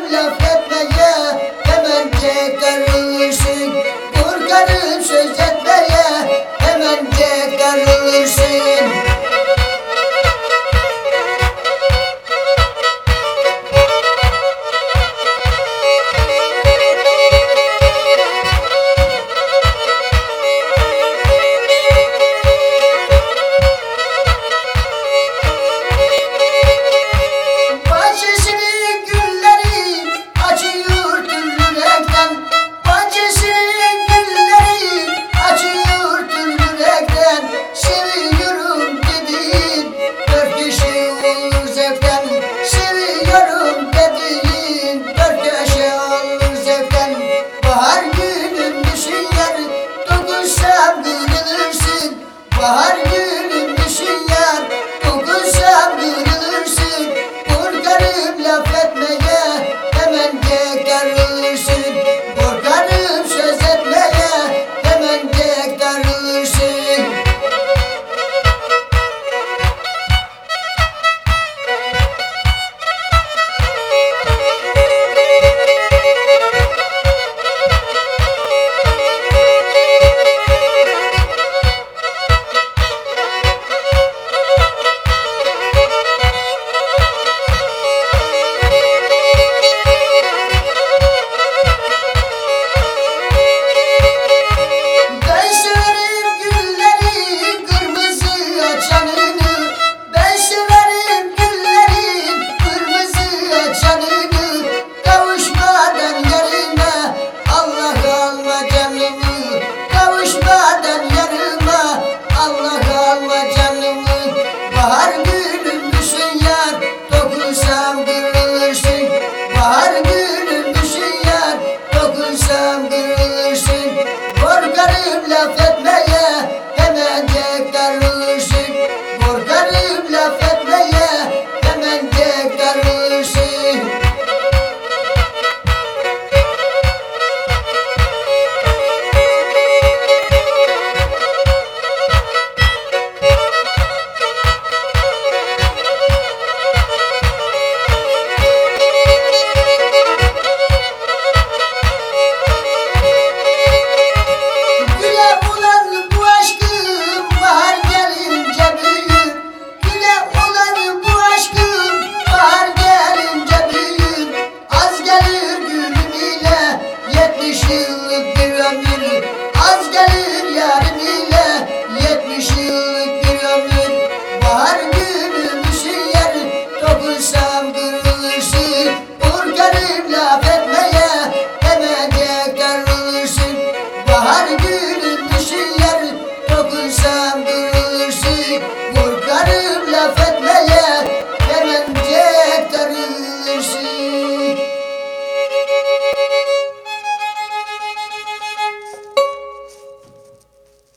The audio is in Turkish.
Korkarım laf etmeye, hemencek darılırsın. Korkarım söz etmeye, hemencek darılırsın. Seviyorum dediğin dört köşe olur zevkten. Bahar günüm düşün yar, dokunsam kırılırsın. Bahar günüm düşün yar, dokunsam kırılırsın. Korkarım laf etmeye, hemencek darılırsın. Korkarım söz etmeye, hemencek darılırsın. Bahar günüm düşün yar, dokunsam kırılırsın. Bahar günüm düşün yar, dokunsam kırılırsın. Korkarım laf etmeye, hemencek darılırsın. Korkarım laf etmeye, hemencek darılırsın. Az gelir yarım ile 70 yıllık bir ömür. Bahar günü düşün yer, dokunsam kırılırsın. Korkarım laf etme.